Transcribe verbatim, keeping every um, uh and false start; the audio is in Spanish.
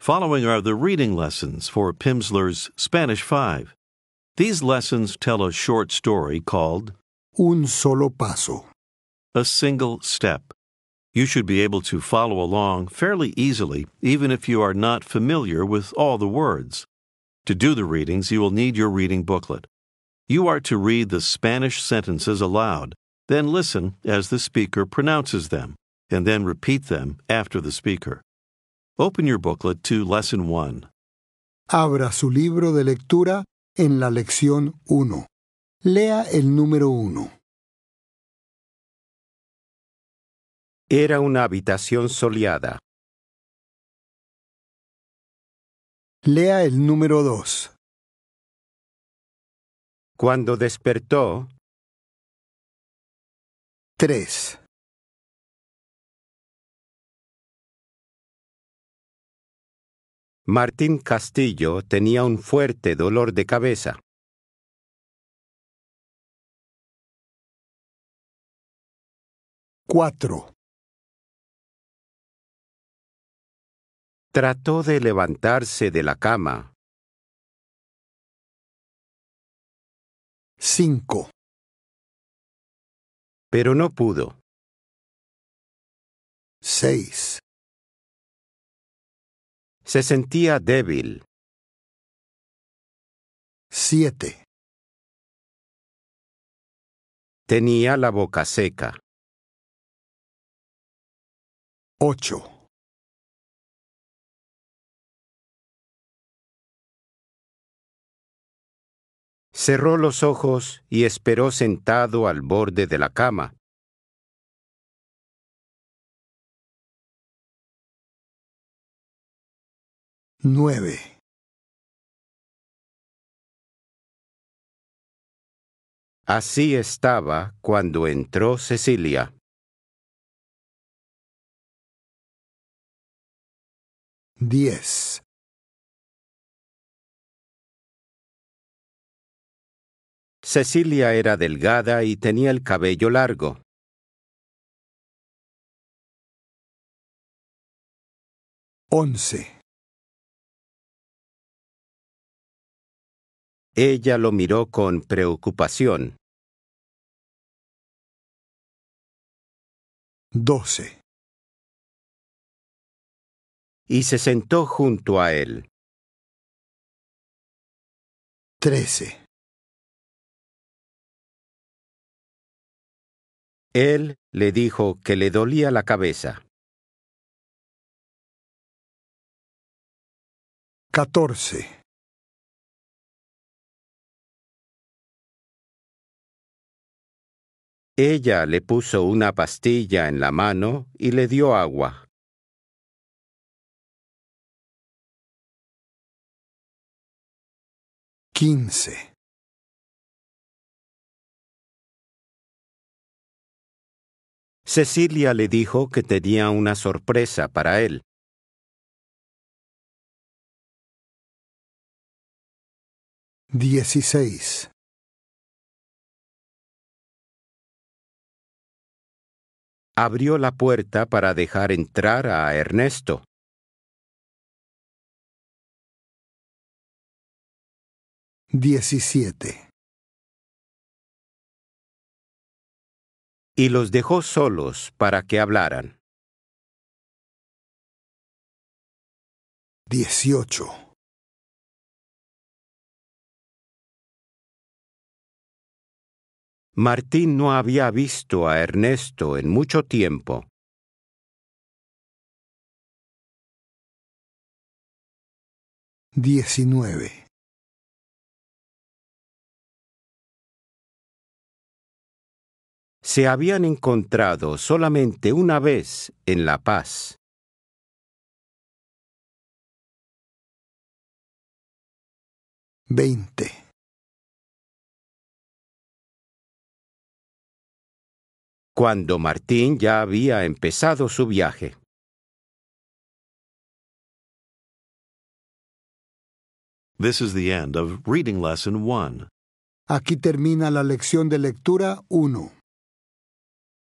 Following are the reading lessons for Pimsleur's Spanish five. These lessons tell a short story called Un solo paso. A Single Step. You should be able to follow along fairly easily, even if you are not familiar with all the words. To do the readings, you will need your reading booklet. You are to read the Spanish sentences aloud, then listen as the speaker pronounces them, and then repeat them after the speaker. Open your booklet to Lesson one. Abra su libro de lectura en la lección uno. Lea el número uno. Era una habitación soleada. Lea el número dos. Cuando despertó, tres. Martín Castillo tenía un fuerte dolor de cabeza. cuatro. Trató de levantarse de la cama. cinco. Pero no pudo. seis. Se sentía débil. siete. Tenía la boca seca. ocho. Cerró los ojos y esperó sentado al borde de la cama. nueve. Así estaba cuando entró Cecilia. diez. Cecilia era delgada y tenía el cabello largo. once. Ella lo miró con preocupación. doce. Y se sentó junto a él. trece. Él le dijo que le dolía la cabeza. catorce. Ella le puso una pastilla en la mano y le dio agua. quince. Cecilia le dijo que tenía una sorpresa para él. dieciséis. Abrió la puerta para dejar entrar a Ernesto. diecisiete. Y los dejó solos para que hablaran. dieciocho. Martín no había visto a Ernesto en mucho tiempo. diecinueve. Se habían encontrado solamente una vez en La Paz. veinte. Cuando Martín ya había empezado su viaje. This is the end of Reading Lesson one. Aquí termina la lección de lectura uno.